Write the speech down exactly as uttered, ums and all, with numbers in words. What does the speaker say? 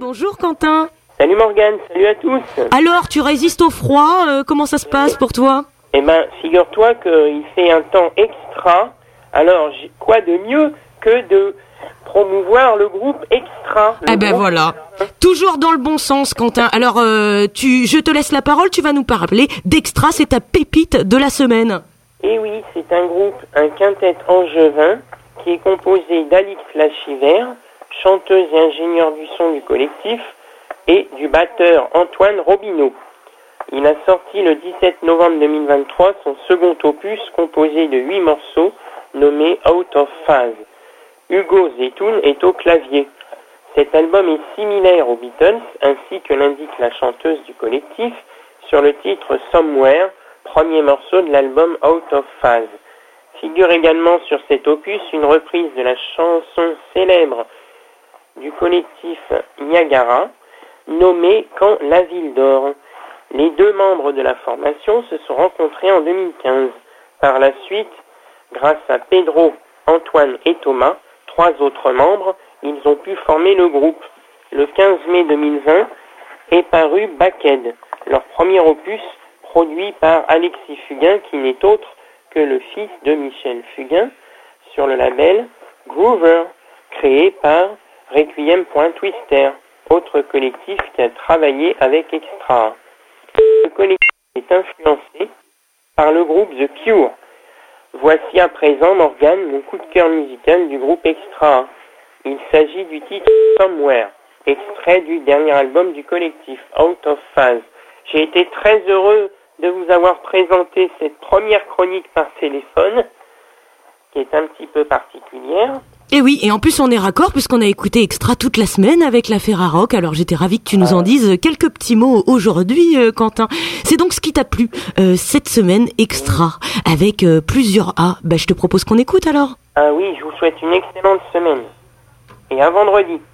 bonjour Quentin. Salut Morgane, salut à tous. Alors, tu résistes au froid, euh, comment ça se passe pour toi? Eh ben, figure-toi qu'il fait un temps extra, alors quoi de mieux que de promouvoir le groupe Extra. Eh ben voilà, toujours dans le bon sens Quentin. Alors, euh, tu, je te laisse la parole, tu vas nous parler d'Extra, c'est ta pépite de la semaine. Eh oui, c'est un groupe, un quintet angevin, qui est composé d'Alix Lachiver, chanteuse et ingénieur du son du collectif, et du batteur Antoine Robineau. Il a sorti le dix-sept novembre deux mille vingt-trois son second opus composé de huit morceaux nommé Out of Phase. Hugo Zetoun est au clavier. Cet album est similaire aux Beatles, ainsi que l'indique la chanteuse du collectif, sur le titre Somewhere, premier morceau de l'album Out of Phase. Figure également sur cet opus une reprise de la chanson célèbre du collectif Niagara, nommée Quand la ville dort. Les deux membres de la formation se sont rencontrés en deux mille quinze. Par la suite, grâce à Pedro, Antoine et Thomas, trois autres membres, ils ont pu former le groupe. Le quinze mai deux mille vingt est paru Backhead, leur premier opus produit par Alexis Fugain, qui n'est autre que le fils de Michel Fugain, sur le label Groover, créé par Requiem.Twister, autre collectif qui a travaillé avec Extra. Le collectif est influencé par le groupe The Cure. Voici à présent, Morgane, mon coup de cœur musical du groupe Extra. Il s'agit du titre Somewhere, extrait du dernier album du collectif, Out of Phase. J'ai été très heureux de vous avoir présenté cette première chronique par téléphone, qui est un petit peu particulière. Et oui, et en plus on est raccord puisqu'on a écouté Extra toute la semaine avec la Ferrarock, alors j'étais ravie que tu nous en dises quelques petits mots aujourd'hui euh, Quentin. C'est donc ce qui t'a plu euh, cette semaine, Extra, avec euh, plusieurs A. Bah, je te propose qu'on écoute alors. Ah oui, je vous souhaite une excellente semaine. Et à vendredi.